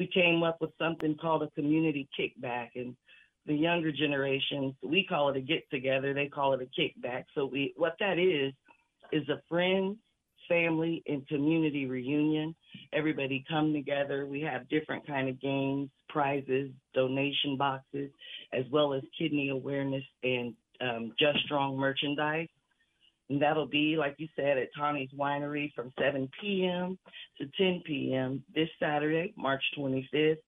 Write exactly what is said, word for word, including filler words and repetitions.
we came up with something called a community kickback. And the younger generations, we call it a get together, they call it a kickback. So we what that is is a friend, family, and community reunion. Everybody come together. We have different kind of games, prizes, donation boxes, as well as kidney awareness and um, Just Strong merchandise. And that'll be, like you said, at Tawny's Winery from seven p m to ten p m this Saturday, March twenty-fifth.